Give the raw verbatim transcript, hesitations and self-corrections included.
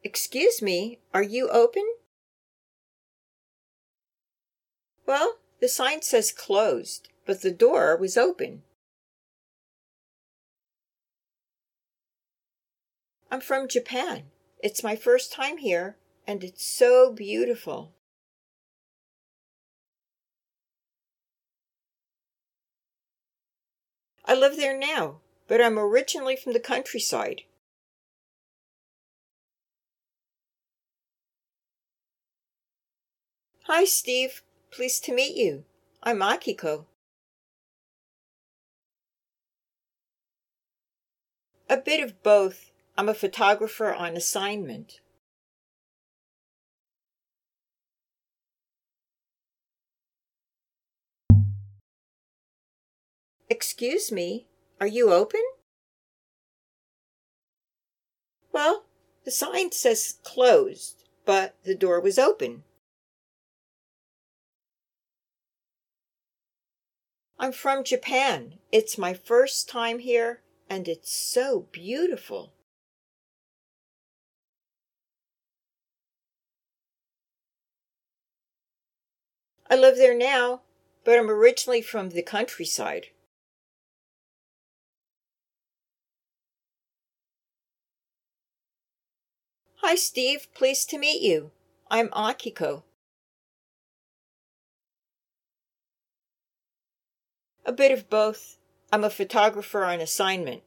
Excuse me, are you open? Well, the sign says closed, but the door was open. I'm from Japan. It's my first time here, and it's so beautiful. I live there now, but I'm originally from the countryside. Hi, Steve. Pleased to meet you. I'm Akiko. A bit of both. I'm a photographer on assignment. Excuse me, are you open? Well, the sign says closed, but the door was open. I'm from Japan. It's my first time here, and it's so beautiful. I live there now, but I'm originally from the countryside. Hi, Steve. Pleased to meet you. I'm Akiko. A bit of both. I'm a photographer on assignment.